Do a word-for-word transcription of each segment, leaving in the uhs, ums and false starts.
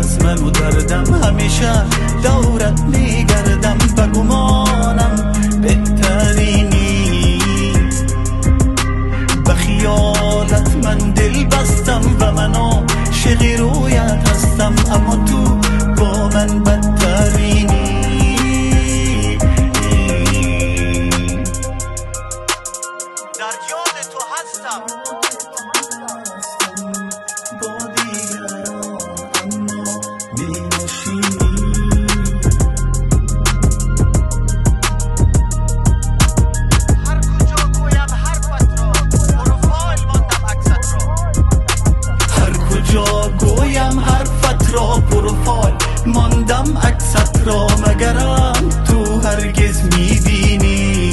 از من و دردم همیشه دورت میگردم، بگمانم بهترینی، به خیالت من دل بستم و من عاشق رویت هستم، اما تو با من بدترینی. در یاد تو هستم با دیگران اما می‌نشینی. هر کجا گویم حرفت را، پروفایل ماندم عکست را. هر کجا گویم حرفت را، پروفایل ماندم عکست را. مگرم تو هرگز میبینی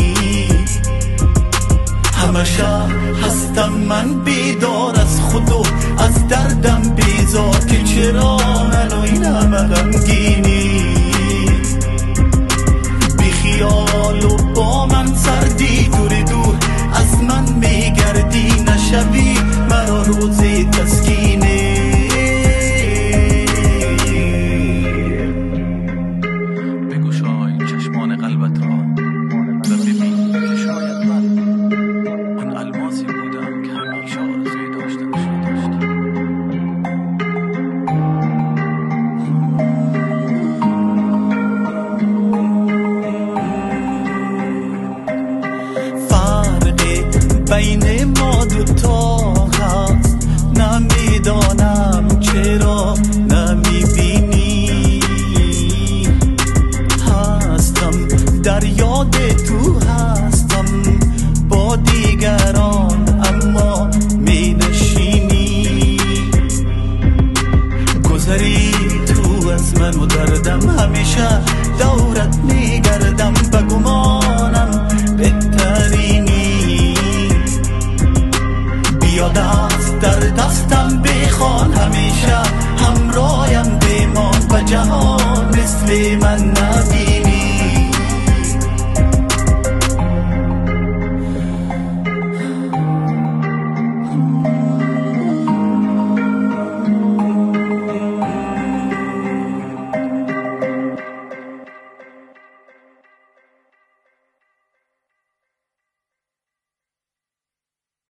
همشه هستم من بیدار از خود و از دردم بیزار، که چرا منو این همه غمگینی. بی خیال و با من سردی، دور دور از من میگردی، نشوی مرا روزی تسکینی. بگشای چشمان قلبت را و ببین که شاید من آن الماسی بودم که همیشه آرزوی داشتنش را داشتم. فرقی بین ما دوتا هست، نمیدانم چرا نمیبینی. هستم در یاد تو هستم با دیگران اما می نشینی. گذری تو از من و دردم همیشه دورت میگردم، بگمانم بهترینی. بیا دست در دستم بخوان، همیشه همرایم بمان و جهان مثل من نبینی.